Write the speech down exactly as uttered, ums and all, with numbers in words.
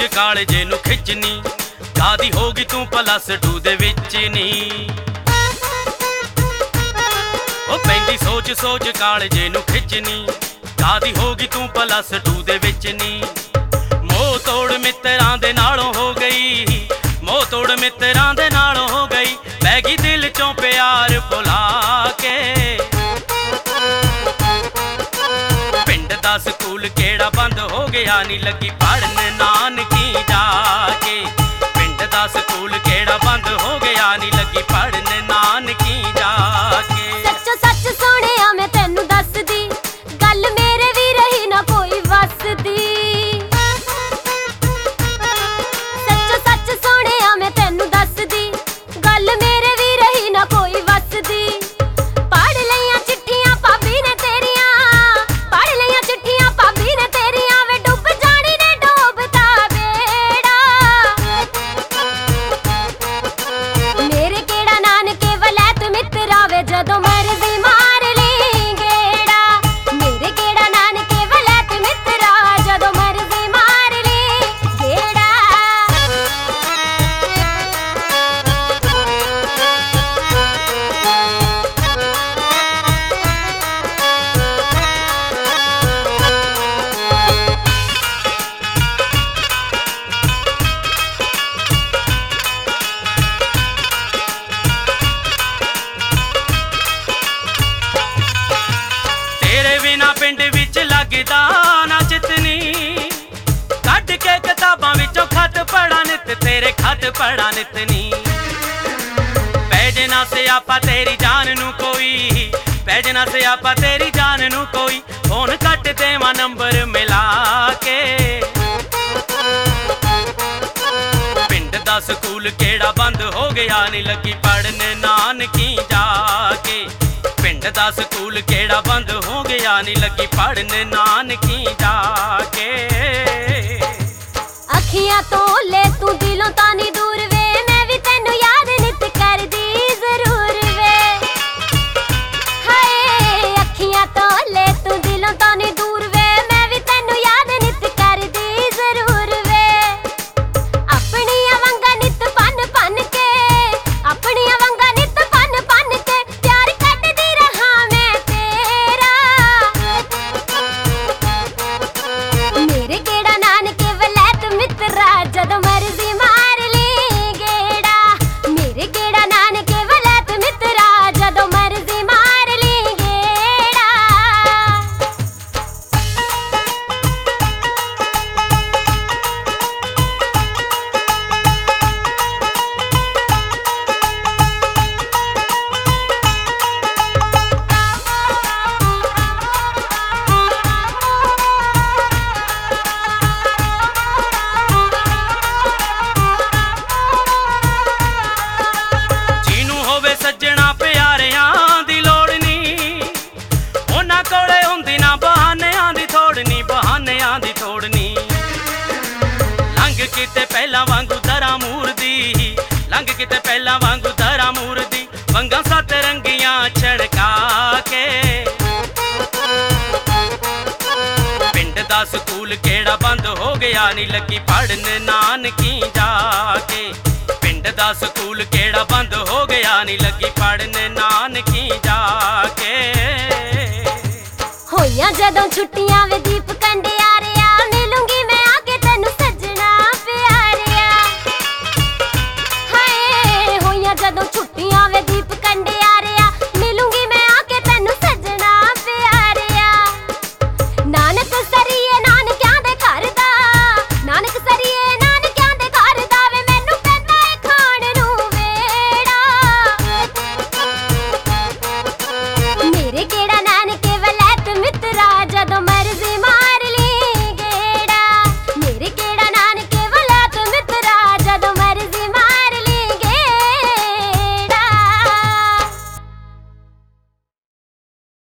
ਕਾਲਜੇ ਨੂੰ ਖਿੱਚਣੀ ਕਾਦੀ ਹੋਗੀ ਤੂੰ ਪਲੱਸ ਟੂ ਦੇ ਵਿੱਚ ਨੀ ਉਹ ਪੈਂਦੀ ਸੋਚ ਸੋਚ ਕਾਲਜੇ ਨੂੰ ਖਿੱਚਣੀ ਕਾਦੀ ਹੋਗੀ ਤੂੰ ਪਲੱਸ ਟੂ ਦੇ ਵਿੱਚ ਨੀ ਮੋਹ ਤੋੜ ਮਿੱਤਰਾਂ ਦੇ ਨਾਲੋਂ ਹੋ ਗਈ ਮੋਹ ਤੋੜ ਮਿੱਤਰਾਂ ਦੇ ਨਾਲੋਂ ਹੋ ਗਈ ਪੈ ਗਈ ਦਿਲ ਚੋਂ ਪਿਆਰ ਭੁਲਾ ਕੇ ਪਿੰਡ ਦਾ ਸਕੂਲ ਕਿਹੜਾ ਬੰਦ ਹੋ ਗਿਆ ਨੀ ਲੱਗੀ ਪੜਨ ਨਾਨਕੀ ਜਾ ਕੇ ਪਿੰਡ ਦਾ ਸਕੂਲ ਕਿਹੜਾ ਬੰਦ ਹੋ ਗਿਆ ਨੀ ਲੱਗੀ ਪੜਨ ਨਾਨਕੀ ਜਾ ਕੇ ਸੱਚੋ ਸੱਚ ਸੋਹਣਿਆ ਮੈਂ ਤੈਨੂੰ ਦੱਸਦੀ ਗੱਲ ਮੇਰੇ ਵੀ ਰਹੀ ਨਾ ਕੋਈ ਵਸਦੀ ਸੱਚੋ ਸੱਚ ਸੋਹਣਿਆ ਮੈਂ ਤੈਨੂੰ ਦੱਸਦੀ ਗੱਲ ਮੇਰੇ ਵੀ ਰਹੀ ਨਾ ਕੋਈ ਵਸਦੀ ਪੜ੍ਹ ਲਈਆਂ ਚਿੱਠੀਆਂ ਭਾਬੀ ਨੇ ਤੇਰੀਆਂ ਪੜ੍ਹ ਲਈਆਂ ਚਿੱਠੀਆਂ ਭਾਬੀ ਨੇ ਤੇਰੀਆਂ ਵੇ ਡੁੱਬ ਜਾਣੀ ਨੇ ਡੋਬਦਾ ਬੇੜਾ ਮੇਰੇ ਕਿਹੜਾ ਨਾਨਕੇ ਵਲੈਤ ਮਿੱਤਰਾ ਵੇ ਜਦੋਂ ਮਰਜ਼ੀ ਮਾਰ ਲਈ ਗੇੜਾ ਮੇਰੇ ਕਿਹੜਾ ਨਾਨਕੇ ਵਲੈਤ ਮਿੱਤਰਾ ਜਦੋਂ ਮਰਜ਼ੀ ਮਾਰ ਲਈ ਗੇੜਾ ਤੇਰੇ ਬਿਨਾ ਪਿੰਡ ਵਿੱਚ ਲੱਗਦਾ ਨਾ ਚਿਤਨੀ ਕੱਢ ਕੇ ਕਿਤਾਬਾਂ ਵਿੱਚੋਂ ਖੱਤ ਪੜ੍ਹਾਂ ਨਿੱਤ ਤੇਰੇ ਖੱਤ ਪੜ੍ਹਾਂ ਨਿੱਤ ਨੀ ਪੈ ਜੇ ਨਾ ਸਿਆਪਾ ਤੇਰੀ ਜਾਨ ਨੂੰ ਕੋਈ ਪੈ ਜੇ ਨਾ ਸਿਆਪਾ ਤੇਰੀ ਜਾਨ ਨੂੰ ਕੋਈ ਫੋਨ ਕੱਟ ਦੇਵਾਂ ਨੰਬਰ ਮਿਲਾ ਕੇ ਪਿੰਡ ਦਾ ਸਕੂਲ ਕਿਹੜਾ ਬੰਦ ਹੋ ਗਿਆ ਨੀ ਲੱਗੀ ਪੜਨ ਨਾਨਕੀ ਜਾ ਕੇ ਪਿੰਡ ਦਾ ਸਕੂਲ ਕਿਹੜਾ ਬੰਦ ਹੋ ਗਿਆ ਨੀ ਲੱਗੀ ਪੜਨ ਨਾਨਕੀ ਜਾ ਕੇ ਅੱਖੀਆਂ ਤੋਂ ਲੈ ਤੂੰ ਦਿਲੋਂ ਤਾਂ ਨਹੀਂ ਦੂਰ ਵੇ ਮੈਂ ਵੀ ਤੈਨੂੰ ਯਾਦ ਨਿਤ ਕਰਦੀ ਜ਼ਰੂਰ ਵੇ ਹਾਏ ਅੱਖੀਆਂ ਤੋਂ ਲੈ ਤੂੰ ਦਿਲੋਂ ਤਾਂ ਨਹੀਂ ਦੂਰ ਵੇ ਮੈਂ ਵੀ ਤੈਨੂੰ ਯਾਦ ਨਿਤ ਕਰਦੀ ਜ਼ਰੂਰ ਵੇ ਆਪਣੀਆਂ ਵਾਂਗਾਂ ਨਿਤ ਪੰਨ ਪੰਨ ਕੇ ਆਪਣੀਆਂ ਵਾਂਗਾਂ ਨਿਤ ਪੰਨ ਪੰਨ ਕੇ ਪਿਆਰ ਕੱਢਦੀ ਰਹਾਂ ਮੈਂ ਤੇਰਾ ਮੇਰੇ ਕਿਹੜਾ ਨਾਨਕੇ ਵਲੈਤ ਮਿੱਤਰਾ ਜਦੋਂ ਮਰਜ਼ੀ ਮਾਰ ਲਈ ਗੇੜਾ ਮੇਰੇ ਕਿਹੜਾ ਨਾਨਕੇ ਵਲੈਤ ਮਿੱਤਰਾ ਜਦੋਂ ਮਰਜ਼ੀ ਮਾਰ ਲਈ ਗੇੜਾ ਜਿਹਨੂੰ ਹੋਵੇ ਸੱਜਣਾ ਪਿਆਰਿਆਂ ਦੀ ਲੋੜ ਨੀ ਉਹਨਾਂ ਕੋਲੇ ਹੁੰਦੀ ਨਾ ਬਹਾਨਿਆਂ ਦੀ ਥੋੜ ਨੀ ਬਹਾਨਿਆਂ ਦੀ ਥੋੜ ਨੀ ਲੰਘ ਕਿਤੇ ਪਹਿਲਾਂ ਵਾਂਗੂ ਦਰਾਂ ਮੂਰਦੀ ਲੰਘ ਕਿਤੇ ਪਹਿਲਾਂ ਵਾਂਗੂ ਦਰਾਂ ਮੂਰਦੀ ਵੰਗਾਂ ਸੱਤ ਰੰਗੀਆਂ ਛੜਕਾ ਕੇ ਪਿੰਡ ਦਾ ਸਕੂਲ ਕਿਹੜਾ ਬੰਦ ਹੋ ਗਿਆ ਨੀ ਲੱਗੀ ਪੜਨ ਨਾਨਕੀ ਜਾ ਕੇ ਪਿੰਡ ਦਾ ਸਕੂਲ ਕਿਹੜਾ ਬੰਦ ਹੋ ਗਿਆ ਨੀ ਲੱਗੀ ਪੜਨ ਨਾਨਕੀ ਜਾ ਕੇ ਹੋਈਆਂ ਜਦੋਂ ਛੁੱਟੀਆਂ ਵੇ